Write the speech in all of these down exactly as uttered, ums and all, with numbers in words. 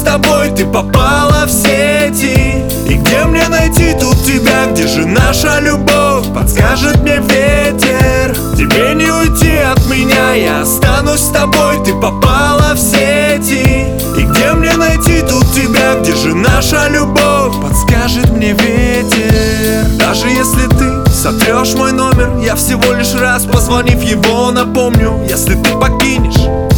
тобой, ты попала в сети. И где мне найти тут тебя, где же наша любовь, подскажет мне ветер. Тебе не уйти от меня, я останусь с тобой, ты попала в сети. И где мне найти тут тебя, где же наша любовь, подскажет мне ветер. Даже если ты сотрешь мой номер, я всего лишь раз, позвонив его, напомню. Если ты покинешь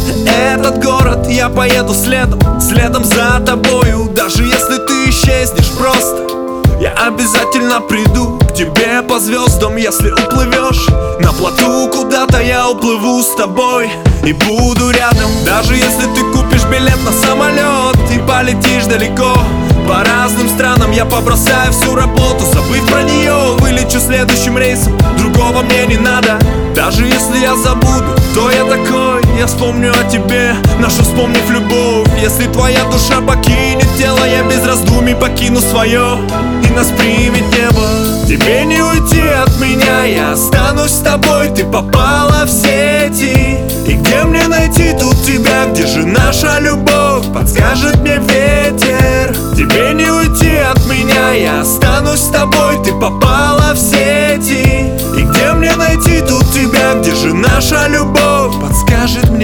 этот город, я поеду следом, следом за тобою. Даже если ты исчезнешь просто, я обязательно приду к тебе по звездам. Если уплывешь на плоту куда-то, я уплыву с тобой и буду рядом. Даже если ты купишь билет на самолет и полетишь далеко по разным странам, я побросаю всю работу, забыв про нее, вылечу следующим рейсом. Другого мне не надо. Даже если я забуду, кто я такой, я вспомню о тебе, нашу вспомнив любовь. Если твоя душа покинет тело, я без раздумий покину свое, и нас примет небо. Тебе не уйти от меня, я останусь с тобой, ты попала в сети. И где мне найти тут тебя, где же наша любовь, подскажет мне ветер. Тебе не уйти от меня, я останусь с тобой, ты попала в сети. И где мне найти тут тебя, где же наша любовь, подскажет мне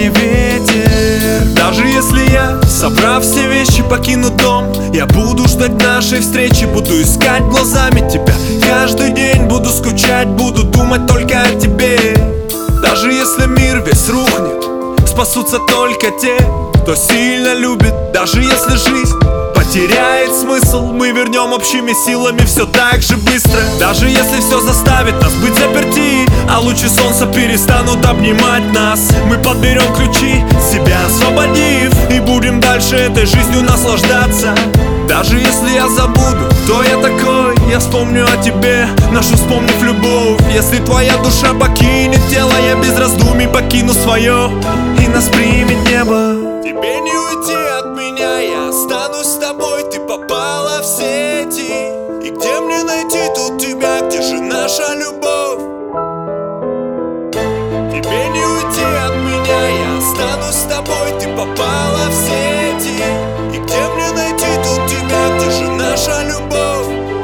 ветер. Даже если я, собрав все вещи, покину дом, я буду ждать нашей встречи, буду искать глазами тебя. Каждый день буду скучать, буду думать только о тебе. Даже если мир весь рухнет, спасутся только те, кто сильно любит. Даже если жизнь потеряет смысл, мы вернем общими силами все так же быстро. Даже если все заставит нас быть заперти, а лучи солнца перестанут обнимать нас, мы подберем ключи, себя освободив, и будем дальше этой жизнью наслаждаться. Даже если я забуду, кто я такой, я вспомню о тебе, нашу вспомнив любовь. Если твоя душа покинет тело, я без раздумий покину свое, и нас примет небо. Тебе не уйти от меня, я останусь с тобой, ты попала в сети. И где мне найти тут тебя, где же наша любовь? Тебе не уйти от меня, я останусь с тобой, ты попала в сети. И где мне найти тут тебя, где же наша любовь?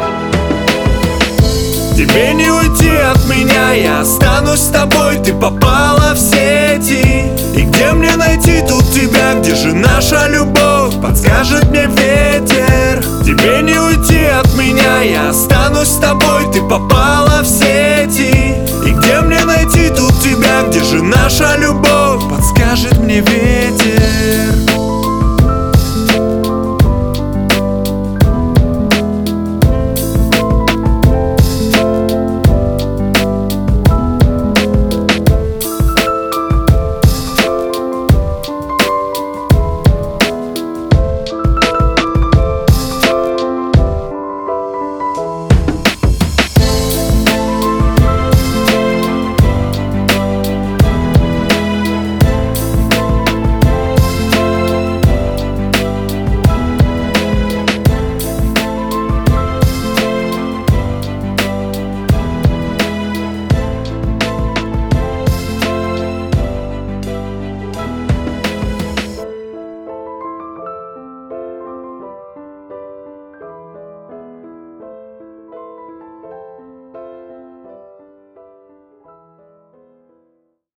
Тебе не уйти от меня, я останусь с тобой, ты попала в сети. И где мне найти тут тебя, где же наша любовь, подскажет мне ветер. Тебе не уйти от меня, я останусь с тобой, ты попала в сети. И где мне найти тут тебя, где же наша любовь?